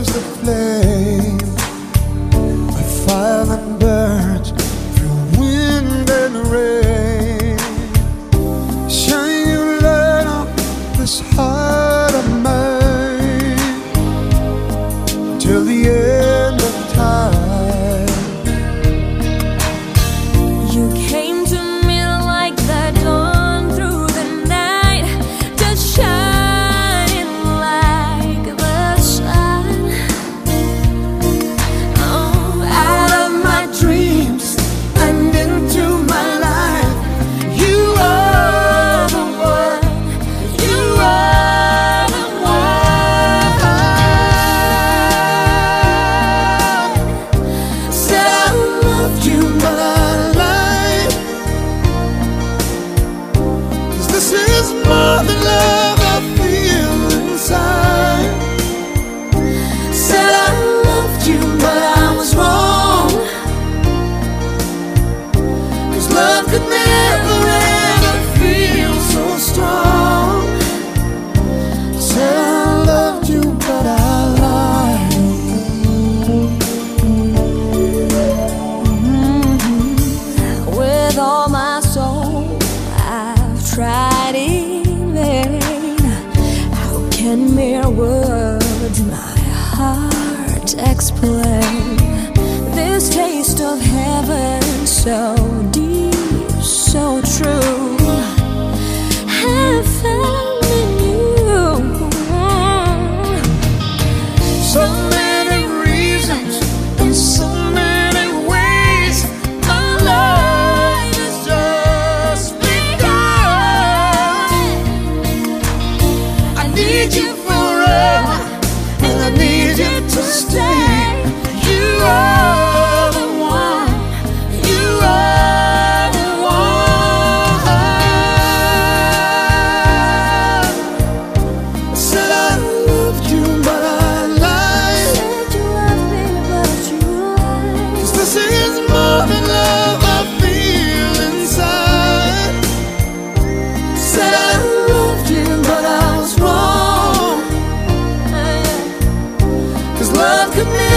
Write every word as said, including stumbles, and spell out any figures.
was the flame, a fire that burns through wind and rain. Shine your light on this heart of mine till the end of time. You came to me like the dawn through the night, just shining like the sun. Oh, out of my dreams and into my life, you are the one, you are the one. Said I loved you, but I lied, 'cause this is more than love I feel inside. Said I loved you, but I was wrong, 'cause love could never ever feel so strong. Said I loved you, but I lied. With all my soul, I've tried in vain. How can mere words my heart explain this taste of heaven, so deep, so true? I found in you so many reasons and so many ways. My life has just begun. I need you forever, and I need you to stay. You are the one, you are the one. Said I loved you, but I lied. Said you loved me, but you lied. 'Cause this is more than love I feel inside. Said I loved you, but I was wrong, 'cause love could never